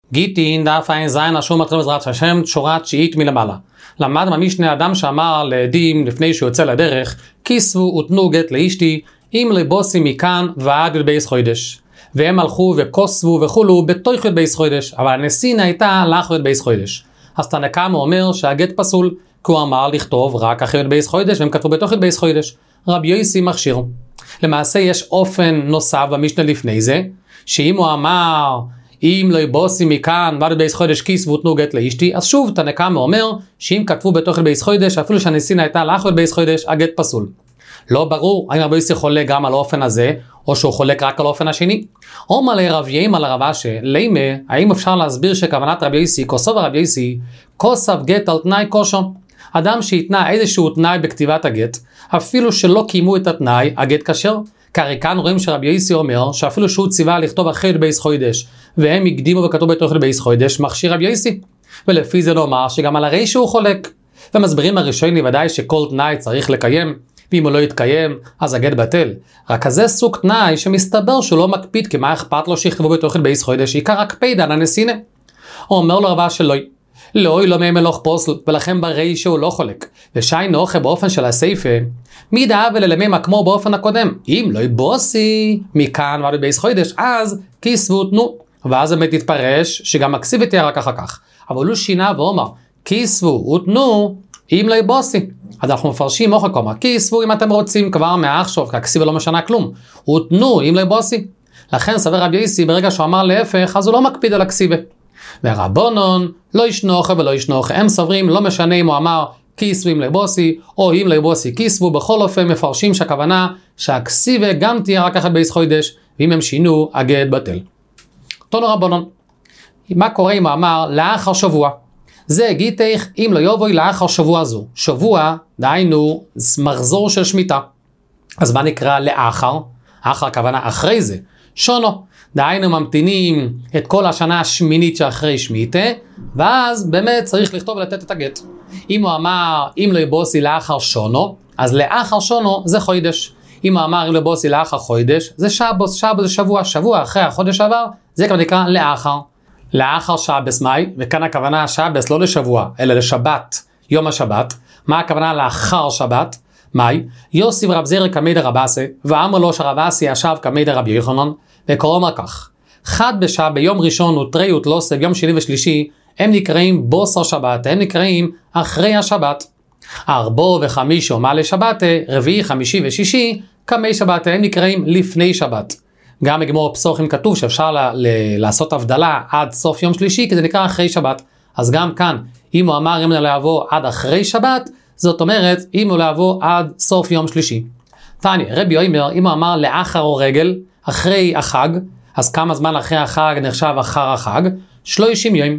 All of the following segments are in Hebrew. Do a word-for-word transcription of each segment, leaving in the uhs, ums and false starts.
גיטין דף עין זין אשור מתחיל בעזרת השם שורה תשיעית מלמעלה. למד מהמשנה אדם שאמר לעדים לפני שהוא יוצא לדרך, כיסבו ותנו גט לאשתי אם לבוסי מכאן ועד י' בייס חודש. והם הלכו וכוסבו וכולו בתוך י' בייס חודש, אבל הנסינה הייתה לאחר י' בייס חודש. אז תנא קמא אומר שהגט פסול, כי הוא אמר לכתוב רק אחרי י' בייס חודש, והם כתבו בתוך י' בייס חודש. רבי יוסי מכשיר. למעשה יש אופן נוסף במשנה לפני זה, שאם הוא אמר אם לא יבוסי מכאן ועד בייס חודש כיסבו ותנו גט לאשתי, אז שוב תנא קמא אומר שאם כתבו בתוך י' בייס חודש, אפילו שהנסינה הייתה לאחר י' בייס חודש, הגט פסול. לא ברור האם רבי יוסי חולק גם על האופן הזה, או שהוא חולק רק על האופן השני. אומר לרב יאמר לרב אשי, לימה, האם אפשר להסביר שכוונת רבי יוסי, כוסוב רבי יוסי, כוסב גט על תנאי קושו? אדם שהתנה איזשהו תנאי בכתיבת הגט, אפילו שלא קיימו את התנאי, הגט כשר. כי כאן רואים שרבי יוסי אומר, שאפילו שהוא ציווה לכתוב אחרי י' בייס חודש, והם הקדימו וכתוב בתוך י' בייס חודש, מכשיר רבי יוסי. ולפי זה נאמר שגם על הרי שהוא חולק. ומסבירים הראשונים ודאי שכל תנאי צריך לקיים, ואם הוא לא יתקיים, אז הגט בטל. רק כזה סוג תנאי שמסתבר שהוא לא מקפיד, כי מה אכפת לו שיכתבו בתוך י' בייס חודש, עיקר הקפיד על הנסינה. הוא אומר לו רבה שלא, לא, לא מי מלוך פוסל, ולכן ברי שהוא לא חולק. ושי נוחה באופן של הסייפה, מי דאב וללממה כמו באופן הקודם. אם לא יבוסי מכאן ועד בייס חודש, אז כיסבו תנו. ואז באמת יתפרש שגם מקסיב תהיה רק אחר כך. אבל הוא שינה ואומר, כיסבו ותנו אם לא יבוסי. אז אנחנו מפרשים מוחה קומה, כיסבו אם אתם רוצים כבר מעכשיו, כי הכסיבה לא משנה כלום. ותנו אם לא יבוסי. לכן סבר רבי יוסי ברגע שהוא אמר להפך, אז הוא לא מקפיד על הכסיבה. ורבונון לא ישנוחה ולא ישנוחה, הם סוברים לא משנה אם הוא אמר כיסבו אם לבוסי או אם לבוסי כיסבו, בכל אופן מפרשים שהכוונה שהכסיבה גם תהיה רק אחת בייס חודש, ואם הם שינו הגט בטל. תנו רבונון, מה קורה אם הוא אמר לאחר שבוע? זה גיתך אם לא יבואי לאחר שבוע זו. שבוע דהיינו מחזור של שמיטה, אז מה נקרא לאחר? אחר הכוונה אחרי זה שונו, דהיינו ממתינים את כל השנה השמינית שאחרי שמיטה, ואז באמת צריך לכתוב ולתת את הגט. אם הוא אמר אם לא יבוסי לאחר שונו, אז לאחר שונו זה חודש. אם הוא אמר אם לא יבוסי לאחר חודש, זה שבוס, שבוס זה שבוע, שבוע אחרי החודש עבר, זה כבר נקרא לאחר. לאחר שבס מאי, וכאן הכוונה שבס לא לשבוע, אלא לשבת, יום השבת. מה הכוונה לאחר שבת? מאי, יוסי ורב זירא קמי דרב אסי, ואמר לו שרב אסי ישב קמי דרב יוחנן, וקורא אומר כך, חד בשעה ביום ראשון ותרי ותלוסה ביום שני ושלישי, הם נקראים בוסר שבת, הם נקראים אחרי השבת. ארבו וחמישו מעלה שבת, רביעי, חמישי ושישי, קמי שבת, הם נקראים לפני שבת. גם בגמור פסוחים כתוב שאפשר ל- ל- לעשות הבדלה עד סוף יום שלישי, כי זה נקרא אחרי שבת. אז גם כאן, אם הוא אמר אם הוא לא יבוא עד אחרי שבת, זאת אומרת, אם הוא לא יבוא עד סוף יום שלישי. תני, רבי אומר, אם הוא אמר לאחר או רגל, אחרי החג, אז כמה זמן אחרי החג נחשב אחר החג? שלושים יום.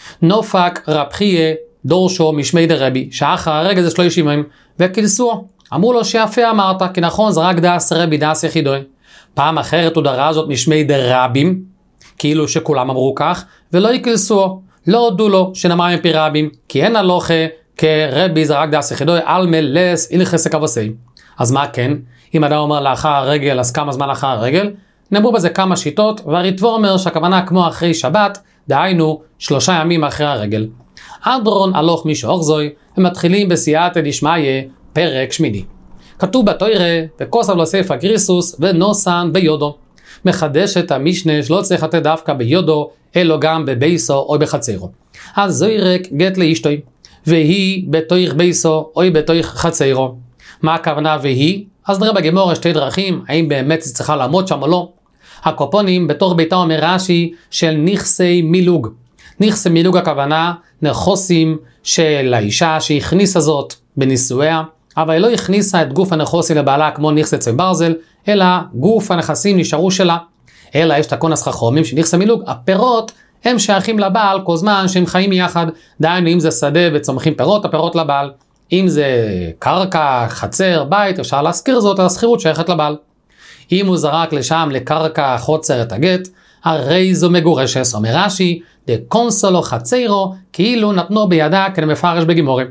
נופק רבחיה דורשו משמי דרבי, שאחר הרגל זה שלושים יום, וכלסו. אמרו לו שיפה אמרת, כי נכון זה רק דאס רבי דאס יחידוי. פעם אחרת הוא דרש זאת משמי דרבים, כאילו שכולם אמרו כך, ולא יקלסו, לא הודו לו שנאמר מפי רבים, כי אין הלוכה כרבי זה רק דאס יחידוי, על מלס הלכס כבוסי. אז מה כן? אם אדם אומר לאחר הרגל, אז כמה זמן אחר הרגל? נאמרו בזה כמה שיטות, והריטב"א אומר שהכוונה כמו אחרי שבת, דהיינו שלושה ימים אחרי הרגל. אדרון הלוך מישהו אורזוי, הם מתחילים בסייעתא דשמיא, פרק שמיני. כתוב בתוירה, וכוסב לו ספר גריסוס ונוסן ביודו. מחדש את המשנה שלא צריך לתת דווקא ביודו, אלא גם בבייסו או בחצרו. אז זוירק גט לאשתוי, והיא בתויך בייסו או בתויך חצרו. מה הכוונה והיא? אז נראה בגמור שתי דרכים, האם באמת היא צריכה לעמוד שם או לא. הקופונים בתוך ביתה אומר רש"י של נכסי מילוג. נכסי מילוג הכוונה נכסים של האישה שהכניסה זאת בנישואיה, אבל היא לא הכניסה את גוף הנכסים לבעלה כמו נכסי צי ברזל, אלא גוף הנכסים נשארו שלה. אלא יש תקונס חכמים שנכסי מילוג, הפירות הם שייכים לבעל כל זמן שהם חיים יחד. דהיינו אם זה שדה וצומחים פירות, הפירות לבעל. אם זה קרקע, חצר, בית, אפשר להזכיר זאת, השכירות שייכת לבעל. אם הוא זרק לשם לקרקע חוצר את הגט, הרי זו מגורשת, אומר רש"י, דקונסולו חצרו, כאילו נתנו בידה כדי מפרש בגימורים.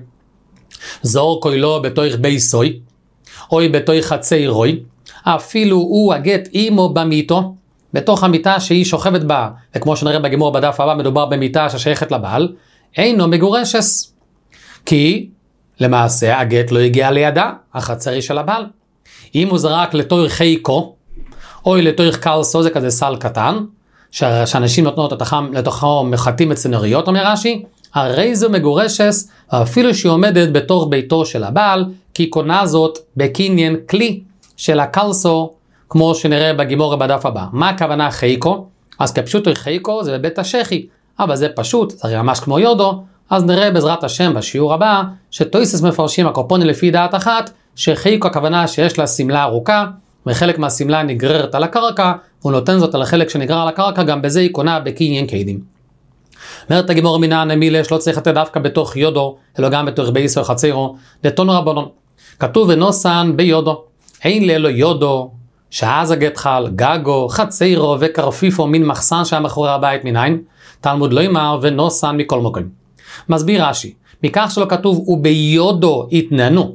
זור קוילו בתויך בייסוי, או בתויך חצרוי, אפילו הוא הגט אימו במיתו, בתוך המיטה שהיא שוכבת בה, וכמו שנראה בגמור בדף הבא מדובר במיטה ששייכת לבעל, אינו מגורשס. כי למעשה הגט לא הגיע לידה, החצר היא של הבעל. אם הוא זרק לתור חיקו, או לתור קלסו, זה כזה סל קטן, שאנשים נותנות לתוכו מחטים מצנריות, אומר רש"י, הרי זו מגורשס, אפילו שהיא עומדת בתוך ביתו של הבעל, כי היא קונה זאת בקניין כלי של הקלסו, כמו שנראה בגימור בדף הבא. מה הכוונה חיקו? אז כפשוטו חיקו זה בבית השכי, אבל זה פשוט, זה ממש כמו יודו, אז נראה בעזרת השם בשיעור הבא, שטויסס מפרשים הקופונים לפי דעת אחת, שחיקו הכוונה שיש לה סמלה ארוכה, וחלק מהסמלה נגררת על הקרקע, הוא נותן זאת על החלק שנגרר על הקרקע, גם בזה היא קונה בקניין קיידים. אומרת הגימור מינן המילש, לא צריך לתת דווקא בתוך יודו, אלא גם בתוך בייס או חצרו, דתונו רבנון. כתוב ונוסן ביודו, אין לאלו יודו, שאז הגט חל, גגו, חצרו וקרפיפו מן מחסן שהיה מאחורי הבית מניין, תלמוד לא אמר ונוסן מכל מקום. מסביר רש"י, מכך שלא כתוב וביודו התננו,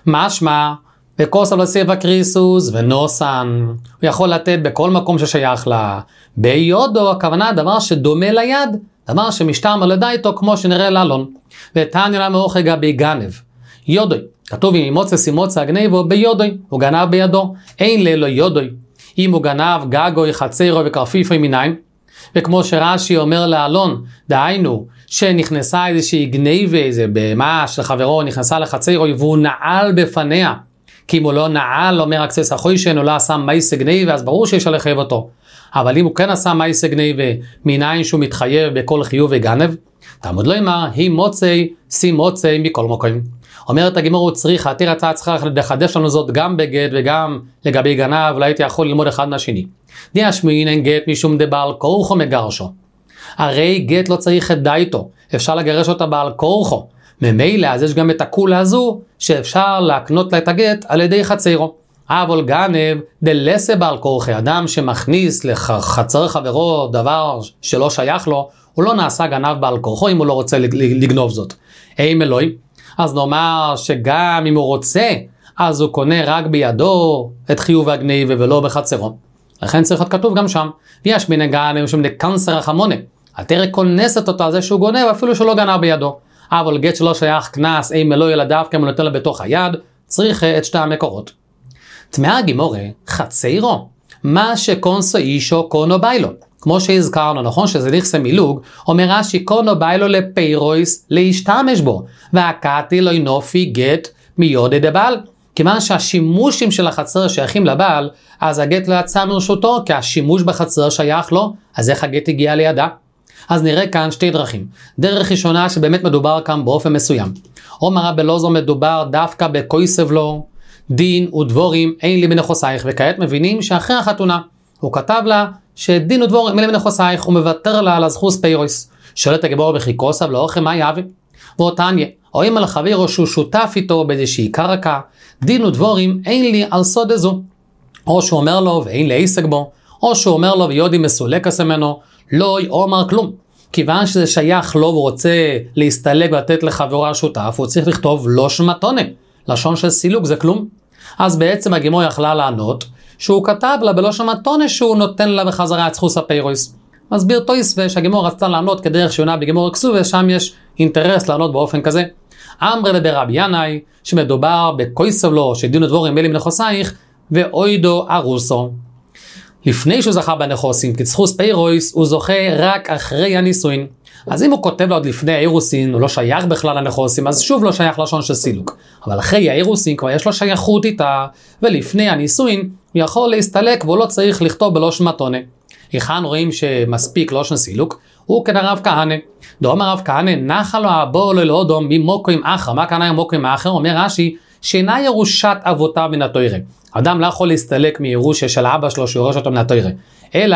משמע וכוס על הסיבה קריסוס ונוסן, הוא יכול לתת בכל מקום ששייך לה. ביודו הכוונה דבר שדומה ליד, דבר שמשתעמל לידה איתו כמו שנראה לאלון. ותניא למאוחי גבי גנב, יודוי, כתוב אם מוצא סימוצא גנבו ביודוי, הוא גנב בידו, אין ללו יודוי, אם הוא גנב גגוי חצרו וקרפיפוי מניין, וכמו שרש"י אומר לאלון, דהיינו שנכנסה איזושהי גניבה, איזה בהמה של חברו נכנסה לחצרו והוא נעל בפניה, כי אם הוא לא נעל, אומר אקסס החוישן, הוא לא עשה מייסה גניבה, אז ברור שיש לחייב אותו. אבל אם הוא כן עשה מייסה גניבה, מניין שהוא מתחייב בכל חיוב וגנב, תלמוד לא אמר, היא מוצאי, שי מוצאי מכל מקום. אומרת הגימור הוא צריך, העתיר הצעה צריכה לחדש לנו זאת גם בגט וגם לגבי גנב, אולי הייתי יכול ללמוד אחד מהשני. דיה שמינן גט משום דבעל כורחו מגרשו. הרי גט לא צריך את דייתו, אפשר לגרש אותה בעל כורחו. ממילא אז יש גם את הכולה הזו שאפשר להקנות לה את הגט על ידי חצרו. אבל גנב דלסה בעל כורחי, אדם שמכניס לחצר חברו דבר שלא שייך לו, הוא לא נעשה גנב בעל כורחו אם הוא לא רוצה לגנוב זאת. אי אלוהי, אז נאמר שגם אם הוא רוצה, אז הוא קונה רק בידו את חיוב הגניבה ולא בחצרו. לכן צריך להיות כתוב גם שם, ויש מן הגנב שמדקנסר החמונה, התרא כונסת אותה על זה שהוא גונב אפילו שלא גנב בידו. אבל גט שלא שייך כנס, אם אלוהי ילדיו כמו נותן לה בתוך היד, צריך את שתי המקורות. תמאה גימורה, חצרו, מה שקונסו אישו קונו ביילו. כמו שהזכרנו, נכון שזה נכסה מילוג, אומר רש"י קונו ביילו לפיירויס להשתמש בו, והקאתי לא ינופי גט מיודי דבעל. כיוון שהשימושים של החצר שייכים לבעל, אז הגט לא יצא מרשותו, כי השימוש בחצר שייך לו, אז איך הגט הגיע לידה? אז נראה כאן שתי דרכים. דרך ראשונה שבאמת מדובר כאן באופן מסוים. אומר רבי אלעזר מדובר דווקא בכויסב לו, דין ודבורים אין לי מנחוסייך, וכעת מבינים שאחרי החתונה, הוא כתב לה שדין ודבורים אין לי מנחוסייך, הוא מוותר לה על הזכוס פיירויס. שואלת הגיבור בחיקוסב לאוכם מה יאווה? ואותניה, או אם על חברו שהוא שותף איתו באיזושהי קרקע, דין ודבורים אין לי על סוד הזו. או שהוא אומר לו ואין לי עסק בו, או שהוא אומר לו ויודי מסולקס ממנו, לא יאמר כלום. כיוון שזה שייך לו והוא רוצה להסתלק ולתת לחברו השותף, הוא צריך לכתוב לא שמתונה. לשון של סילוק זה כלום. אז בעצם הגימור יכלה לענות שהוא כתב לה בלא שמתונה שהוא נותן לה בחזרה את זכוס הפיירויס. מסביר טויסווה שהגימור רצתה לענות כדרך שיונה בגימור כסוב, ושם יש אינטרס לענות באופן כזה. אמר לדרבי ינאי שמדובר בכויסב לו שדין ודבורים אין לי מנחוסייך ואוידו ארוסו. לפני שהוא זכה בנחוסים, כצחוס פיירויס, הוא זוכה רק אחרי הנישואין. אז אם הוא כותב לו עוד לפני האירוסין, הוא לא שייך בכלל לנחוסים, אז שוב לא שייך לשון של סילוק. אבל אחרי האירוסין כבר יש לו שייכות איתה, ולפני הנישואין הוא יכול להסתלק והוא לא צריך לכתוב בלא שמתונה. היכן רואים שמספיק לא של סילוק? הוא כדרב כהנא. דאמר רב כהנא, נחה לו הבוא ללאודום ממוקרים אחר. מה כהנא מוקרים אחר? אומר רש"י, שאינה ירושת אבותיו מן התורה. אדם לא יכול להסתלק מירושה של אבא שלו שיורש אותו מן התורה, אלא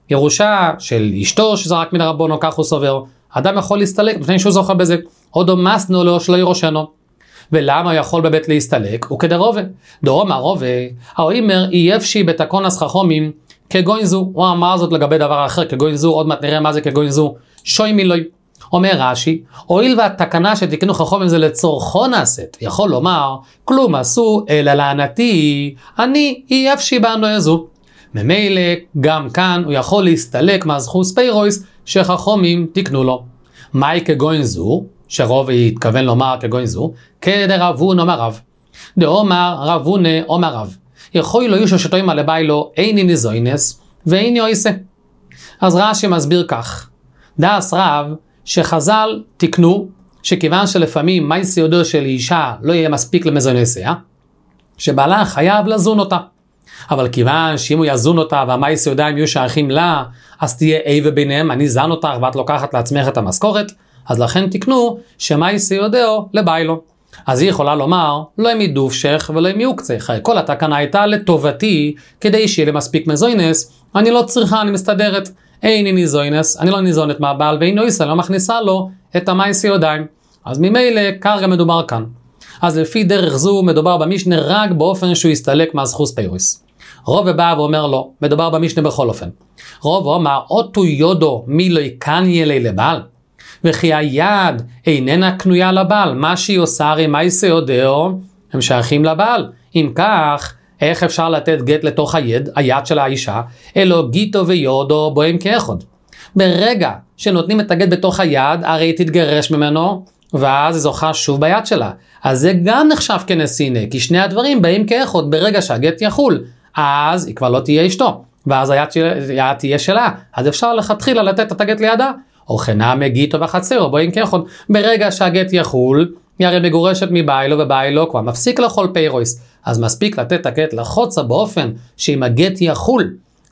ירושה של אשתו שזרק מן הרבונו, כך הוא סובר. אדם יכול להסתלק לפני שהוא זוכה בזה. עוד מסנו לו שלא ירושנו. ולמה הוא יכול בבית להסתלק? הוא כדרובה. דורום הרובה, האוימר אייפשי בתקונס חכומים כגוין זו. הוא אמר זאת לגבי דבר אחר, כגוין זו, עוד מעט נראה מה זה כגוין זו. שוי מילוי. אומר רש"י, הואיל והתקנה שתקנו חכומים זה לצורכו נעשית, יכול לומר, כלום עשו אלא לענתי, אני אייפשי בנו זו. ממילא גם כאן הוא יכול להסתלק מהזכוס פיירויס שחכמים תקנו לו. מהי כגוין זו, שרוב יתכוון לומר כגוין זו, כדרבון אומר רב. דאמר רבונה אומר רב, יכול לו יושו שתוימה לביילו איני ניזוינס ואיני אויסה. אז רש"י מסביר כך, דאס רב שחז"ל תקנו שכיוון שלפעמים מייסי יודו של אישה לא יהיה מספיק למזונסיה, שבעלה חייב לזון אותה. אבל כיוון שאם הוא יזון אותה והמייסי יודעים יהיו שייכים לה, אז תהיה איבה ביניהם, אני זן אותך ואת לוקחת לעצמך את המשכורת, אז לכן תקנו שמייסי יודו לביילו. אז היא יכולה לומר, לא הם ידוף שך ולא הם יוקצך, כל התקנה הייתה לטובתי, כדי שיהיה לי מספיק מזוינס, אני לא צריכה, אני מסתדרת, איני ניזוינס, אני לא ניזונת מהבעל, ואיני אויסה, לא מכניסה לו את המייסי יודעים. אז ממילא כרגע מדובר כאן. אז לפי דרך זו מדובר במשנה רק באופן שהוא יסתלק מהזכוס פיירוס. רוב בא ואומר לו, מדובר במשנה בכל אופן. רוב אומר, אותו יודו מי לא יקניה לי לבעל, וכי היד איננה קנויה לבעל, מה שהיא עושה הרי מייסי יודו, הם שייכים לבעל. אם כך, איך אפשר לתת גט לתוך היד, היד של האישה, אלו גיטו ויודו בוהם כאחד. ברגע שנותנים את הגט בתוך היד, הרי תתגרש ממנו, ואז היא זוכה שוב ביד שלה. אז זה גם נחשב כנסינה, כי שני הדברים באים כאחד. ברגע שהגט יחול, אז היא כבר לא תהיה אשתו, ואז היד, של... היד תהיה שלה. אז אפשר לכתחילה לתת את הגט לידה. או חינם גיטו וחצרו בואים כאחד. ברגע שהגט יחול, היא הרי מגורשת מביילו, וביילו כבר מפסיק לאכול פיירויס. אז מספיק לתת את הגט לחוצה באופן שאם הגט יחול,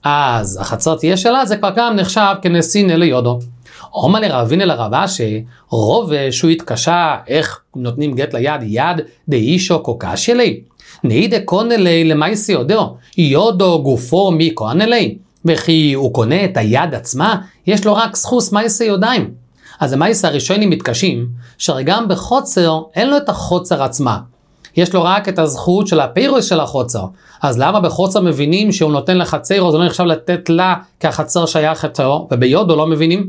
אז החצר תהיה שלה, זה כבר גם נחשב כנסינה ליודו. אומר לרבין אל הרבה שרוב שהוא התקשה איך נותנים גט ליד, יד דאישו קוקה שלי. נהידה קונה לי למייסי יודו, יודו גופו מי קונה לי, וכי הוא קונה את היד עצמה, יש לו רק סחוס מייסי יודיים. אז המייסי הראשונים מתקשים, שגם בחוצר אין לו את החוצר עצמה. יש לו רק את הזכות של הפיירוס של החוצר. אז למה בחוצר מבינים שהוא נותן לחצרו, זה לא נחשב לתת לה כחצר שייך אתו, וביודו לא מבינים?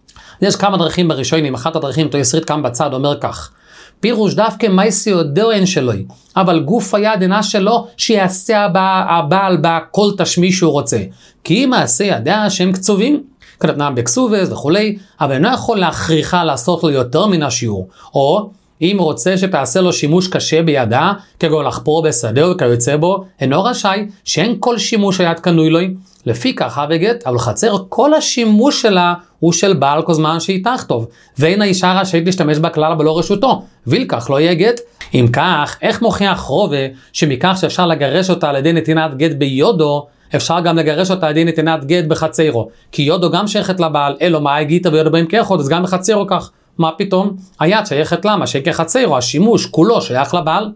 יש כמה דרכים בראשונים, אחת הדרכים, תו יסרית כאן בצד, אומר כך, פירוש דווקא מייסי יודו אין שלוי, אבל גוף היד אינה שלו, שיעשה הבעל בה כל תשמי שהוא רוצה. כי אם מעשה ידיה שהם קצובים, כתבנם בקסובס וכולי, אבל אינו יכול להכריחה לעשות לו יותר מן השיעור, או אם רוצה שתעשה לו שימוש קשה בידה, כגון לחפור בסדר וכיוצא בו, אינו רשאי שאין כל שימוש היד קנוי לו, לפי כך הבגט, אבל חצר כל השימוש שלה הוא של בעל כל זמן שהיא תכתוב, ואין האישה רשאית להשתמש בכלל בלא רשותו, ולכך לא יהיה גט. אם כך, איך מוכיח רובה שמכך שאפשר לגרש אותה על ידי נתינת גט ביודו, אפשר גם לגרש אותה על ידי נתינת גט בחצרו, כי יודו גם שייכת לבעל, אלו מה הגיטה ויודו בהם כאחד, אז גם בחצרו כך. מה פתאום? היד שייכת למה? שכחצרו, השימוש כולו שייך לבעל.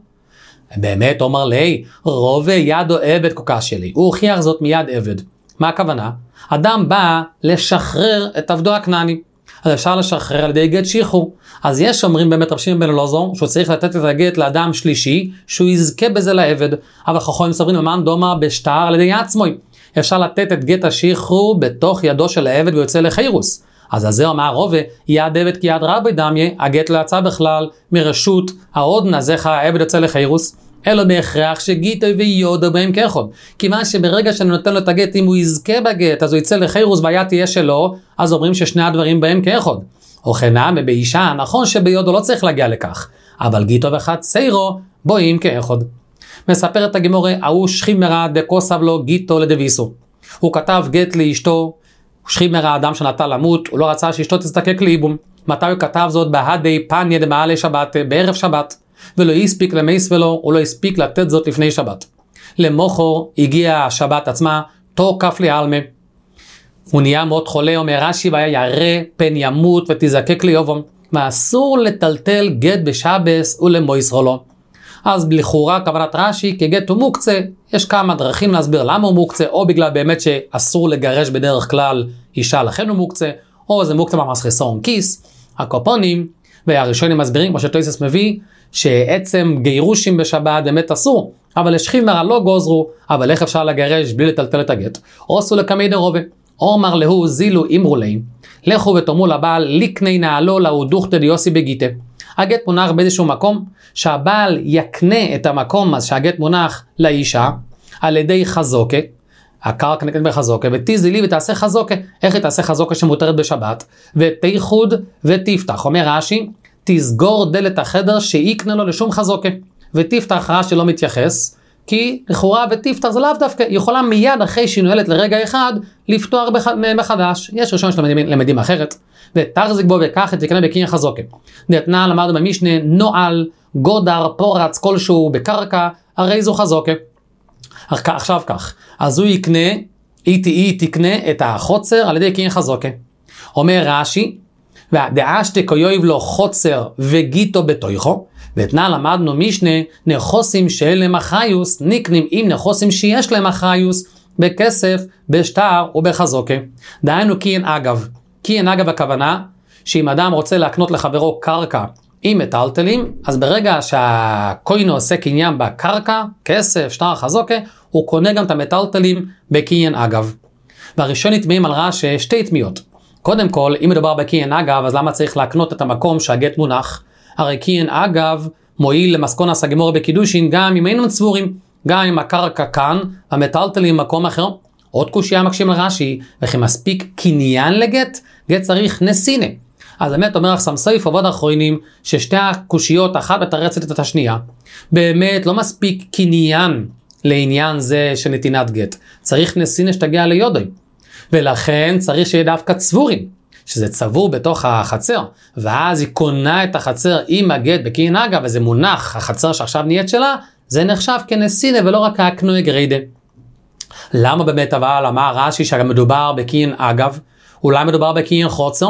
באמת אומר לי, רובה יד או עבד קוקה שלי, הוא הוכיח זאת מיד עבד. מה הכוונה? אדם בא לשחרר את עבדו הכנעני. אז אפשר לשחרר על ידי גט שחרור. אז יש אומרים באמת רב שמעון בן אלעזר שהוא צריך לתת את הגט לאדם שלישי שהוא יזכה בזה לעבד. אבל חכמים מספרים למען דומה בשטר על ידי עצמו. אפשר לתת את גט השחרור בתוך ידו של העבד ויוצא לחירוס. אז הזה אומר רובה יד עבד כי יד רבי דמיה, הגט לא יצא בכלל מרשות ההודנה, אז איך העבד יוצא לחירוס? אלו בהכרח שגיטו ויודו בהם כאחד. כיוון שברגע שאני נותן לו את הגט, אם הוא יזכה בגט, אז הוא יצא לחירוס והיד תהיה שלו, אז אומרים ששני הדברים בהם כאחד. או חינם באישה, נכון שביודו לא צריך להגיע לכך, אבל גיטו וחצרו בואים כאחד. מספר את הגמורה, ההוא שכימרה דקוסב לו גיטו לדביסו. הוא כתב גט לאשתו, שכימרה אדם שנטה למות, הוא לא רצה שאשתו תזדקק לאיבום. מתי הוא כתב זאת? בהדי פניה דמעלה שבת, בערב שבת. ולא הספיק למייס ולו, הוא לא הספיק לתת זאת לפני שבת. למוחו הגיע השבת עצמה, תוקף לי אלמה. הוא נהיה מאוד חולה, אומר רש"י, והיה ירא פן ימות ותזקק ליובום. ואסור לטלטל גט בשבס ולמויסרו לו. אז לכאורה כוונת רש"י, כגט הוא מוקצה, יש כמה דרכים להסביר למה הוא מוקצה, או בגלל באמת שאסור לגרש בדרך כלל אישה, לכן הוא מוקצה, או זה מוקצה ממש חסרון כיס, הקופונים, והראשונים מסבירים, כמו שטויסס מביא, שעצם גירושים בשבת באמת אסור, אבל לשכימרה לא גוזרו, אבל איך אפשר לגרש בלי לטלטל את הגט? או עשו לקמי דרובה, או אמר להו זילו אמרו להם, לכו ותאמרו לבעל ליקני נעלו לאו דוכתא דיוסי בגיטה. הגט מונח באיזשהו מקום, שהבעל יקנה את המקום אז שהגט מונח לאישה, על ידי חזוקה, הקרקע נקנית בחזוקה, ותזילי ותעשה חזוקה. איך היא תעשה חזוקה שמותרת בשבת? ותיחוד ותפתח. אומר רש"י, תסגור דלת החדר שיקנה לו לשום חזוקה. ותפתח רש"י לא מתייחס, כי לכאורה ותפתח זה לאו דווקא, היא יכולה מיד אחרי שהיא נועלת לרגע אחד, לפתוח מחדש. יש ראשון שלמדים אחרת. ותחזיק בו וכך תקנה בקניין חזוקה. דתנן למדנו במשנה, נועל, גודר, פורץ, כלשהו בקרקע, הרי זו חזוקה. עכשיו כך, אז הוא יקנה, היא, היא תקנה את החוצר על ידי קניין חזוקה. אומר רש"י, ודאשתי כיוב לו חוצר וגיטו בתויכו, ותנן למדנו משנה, נכוסים שאין להם אחיוס, נקנים עם נכוסים שיש להם אחיוס, בכסף, בשטר ובחזוקה. דהיינו קניין אגב. קניין אגב הכוונה, שאם אדם רוצה להקנות לחברו קרקע עם מטלטלים, אז ברגע שהקוינו עושה קניין בקרקע, כסף, שטר, חזוקה, הוא קונה גם את המטלטלים בקניין אגב. והראשון יתמאים על רש"י שתי תמיהות. קודם כל, אם מדובר בקניין אגב, אז למה צריך להקנות את המקום שהגט מונח? הרי קניין אגב מועיל למסכונס הגמור בקידושין, גם אם היינו צבורים, גם אם הקרקע כאן, המטלטלים במקום אחר. עוד קושיה מקשים על רש"י, וכי מספיק קניין לגט, גט צריך נסינה. אז באמת אומר לך סמסויף עבוד האחרונים, ששתי הקושיות אחת מתרצת את השנייה. באמת לא מספיק קניין לעניין זה של נתינת גט. צריך נסינה שתגיע ליודוי. ולכן צריך שיהיה דווקא צבורים, שזה צבור בתוך החצר, ואז היא קונה את החצר עם הגט בקניין אגב, וזה מונח, החצר שעכשיו נהיית שלה, זה נחשב כנסינה ולא רק הקנוי גרידה. למה באמת אבל אמר רש"י שגם מדובר בקניין אגב, אולי מדובר בקניין חוצר?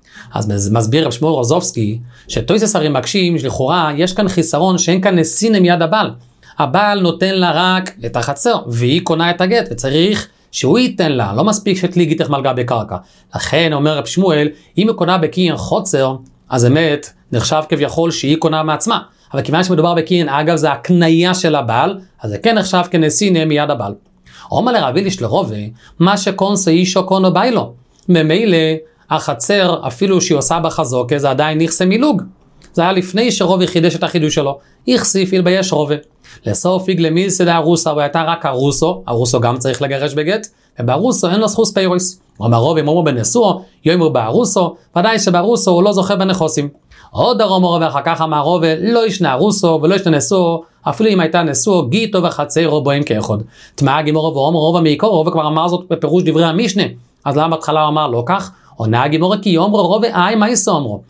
אז מסביר רב שמואל רוזובסקי, שטויסס הרי מקשים שלכאורה יש כאן חיסרון שאין כאן נסינה מיד הבעל. הבעל נותן לה רק את החצר, והיא קונה את הגט, וצריך שהוא ייתן לה, לא מספיק שתליג איתך מלגה בקרקע. לכן אומר רב שמואל, אם היא קונה בקניין חוצר, אז אמת נחשב כביכול שהיא קונה מעצמה. אבל כיוון שמדובר בקניין אגב זה הקנייה של הבעל, אז זה כן נחשב כנסינה מיד הבעל. אומר לרבי ליש לרובה, מה שקונסו אישו קונו ביילו. ממילא החצר, אפילו שהיא עושה בחזוקה, זה עדיין נכסה מילוג. זה היה לפני שרובה חידש את החידוש שלו. יחסיף ילבייש רובה. לסוף יגלה מילסדה הרוסה, והייתה רק הרוסו, הרוסו גם צריך לגרש בגט, ובארוסו אין לו זכוס פיירויס. אומר רובה, אם אומרו בנסועו, יאמרו בארוסו, ודאי שבארוסו הוא לא זוכה בנכוסים. עוד הרום רובה, אחר כך אמר רובה, לא ישנה הרוסו ולא ישנה נסועו, אפילו אם הייתה נסועו, גיטו וחצרו בוהם כאחד. תמאה גימורו ואומר רובה מעיקור, רובה כבר אמר זאת בפירוש דברי המשנה, אז למה בהתחלה אמר לא כך? עונה גימורו כי אומרו רובה, איי מה יסו אומרו?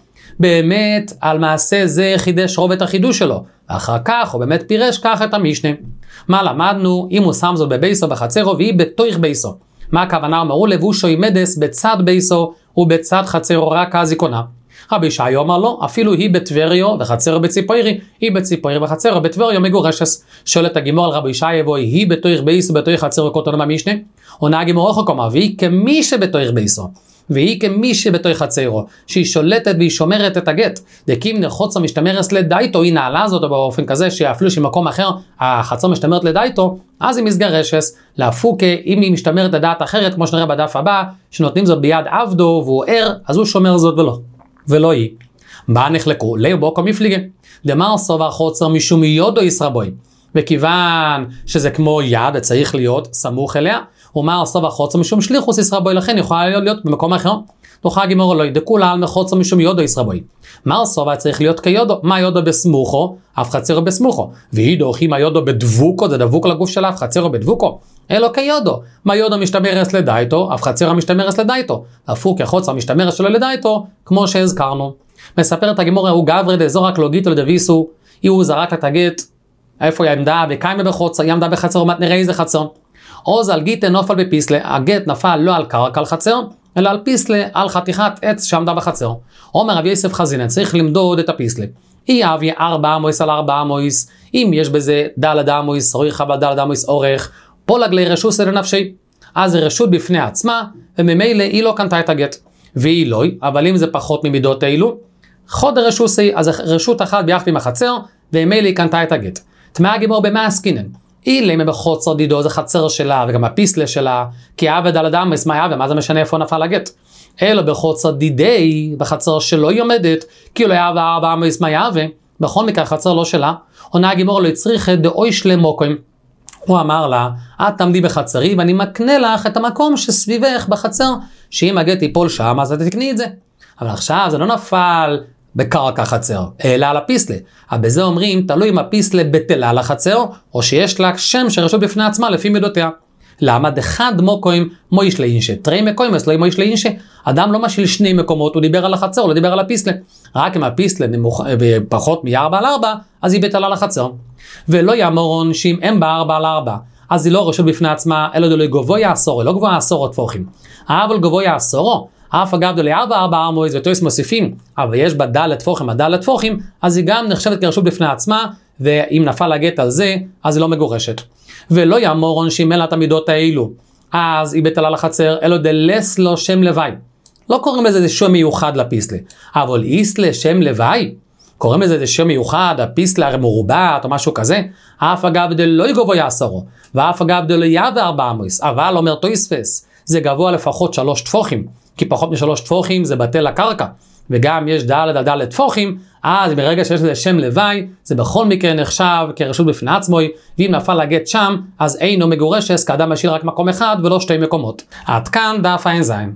באמת על מעשה זה חידש רובה את החידוש שלו, ואחר כך הוא באמת פירש כך את המשנה. מה למדנו? אם הוא שם זאת בבייסו בחצרו והיא בתוך בייסו. מה הכוונה? אמרו לבושו ימדס בצד בייסו ובצד חצרו רק אז היא קונה. רבי ישעיה אומר לו, אפילו היא בטבריו וחצרו בציפוירי, היא בציפוירי וחצרו בטבריו מגורשס. שואלת הגימור על רבי ישעיה בו, היא בתוך בייסו בתוך חצרו כותנו במשנה? עונה הגימור איך אומר, והיא כמי שבתוך בייסו. והיא כמי שבתוך חצרו, שהיא שולטת והיא שומרת את הגט. דקים נחוצה משתמרס לדייטו, היא נעלה זאת באופן כזה שאפילו שמקום אחר החצר משתמרת לדייטו, אז היא מסגרשס, להפוקה, אם היא משתמרת לדעת אחרת, כמו שנראה בדף הבא, שנותנים זאת ביד עבדו והוא ער, אז הוא שומר זאת ולא, ולא היא. מה נחלקו? לאו בוקו מפליגה. דמר סובר חוצר משום יודו ישרבוי. וכיוון שזה כמו יד, צריך להיות סמוך אליה, ומר סובר חוצר משום שליחוס ישרבוי, לכן יכולה להיות, להיות במקום אחר. תוכל גימור לא ידקו לה על מחוצר משום יודו ישרבוי. מר סובר צריך להיות כיודו. מה יודו בסמוכו? אף חצרו בסמוכו. וידו, אם היודו בדבוקו, זה דבוק לגוף שלה, אף חצרו בדבוקו. אלו כיודו. מה יודו משתמרס לדייטו, אף חצרו משתמרס לדייטו. הפוק החוצר משתמרס שלו לדייטו, כמו שהזכרנו. מספרת הגימור, הוא גברי דאזור רק לוגיטו לדביסו, הוא זרק את הגט, איפה היא עמדה? בקיימה בחוצר, היא עמדה בחצר, ומת נראה איזה חצר. עוז על גיטה נופל בפיסלה, הגט נפל לא על קרקע על חצר, אלא על פיסלה, על חתיכת עץ שעמדה בחצר. אומר רבי יוסף חזינה, צריך למדוד את הפיסלה. היא אבי ארבע אמויס על ארבע אמויס, אם יש בזה דלת אמויס, אורך אבל דלת אמויס אורך, פולג לרשות לנפשי. אז זה רשות בפני עצמה, וממילא היא לא קנתה את הגט. והיא לא, אבל אם זה פחות ממידות אילו, חוד הרשוסי, אז רשות אחת ביחד עם החצר, וממילא היא קנתה את הגט. תמאה גימור במה עסקינן? אילמה בחוצר דידו, זה חצר שלה, וגם הפיסלה שלה, כי עבד על אדם, מה עבד, מה זה משנה איפה נפל הגט? אלא בחוצר דידי, בחצר שלא היא עומדת, כי לא יעבד ארבע אמויס מה יעבד, בכל מקרה החצר לא שלה, עונה הגימור לא הצריך דאוי שלמוקוים, הוא אמר לה, את תעמדי בחצרי ואני מקנה לך את המקום שסביבך בחצר, שאם הגט ייפול שם אז את תקני את זה. אבל עכשיו זה לא נפל בקרקע חצר, אלא על הפיסלה. אבל בזה אומרים, תלוי אם הפיסלה בטלה לחצר, או שיש לה שם שרשות בפני עצמה לפי מידותיה. למה? דחד מוקוים מויש לאינשה. תראי מקוים, אז לא מויש לאינשה. אדם לא משיל שני מקומות, הוא דיבר על החצר, הוא לא דיבר על הפיסלה. רק אם הפיסלה נמוך, פחות מ-ארבע על ארבע, אז היא בטלה לחצר. ולא יאמורון שאם אין בה ארבע על ארבע, אז היא לא רשות בפני עצמה, אלא דולי גבוה יעשורו, לא גבוה עשורו תפוחים. אבל גבוה יעשורו, אף אגב דולי ארבע ארבע ארמויז ותויס מוסיפים, אבל יש בה דלת תפוחים, הדלת תפוחים, אז היא גם נחשבת כרשות בפני עצמה, ואם נפל הגט על זה, אז היא לא מגורשת. ולא יאמורון שאם אין לה את המידות האלו, אז היא בטלה לחצר, אלא דלס לו שם לוואי. לא קוראים לזה שם מיוחד לפיסלה, אבל איסלה שם לוואי, קוראים לזה שם מיוחד, הפיסלה מרובעת או משהו כזה, אף אגב דלא יגבו יעשרו, ואף אגב דלא יעבר ארבע מויס, אבל אומר תויספס, זה גבוה לפחות שלוש תפוחים, כי פחות משלוש תפוחים זה בטל לקרקע, וגם יש דלת על דלת תפוחים, אז ברגע שיש לזה שם לוואי, זה בכל מקרה נחשב כרשות בפני עצמוי, ואם נפל הגט שם, אז אינו מגורשת, כאדם משאיר רק מקום אחד ולא שתי מקומות. עד כאן דף עין זין.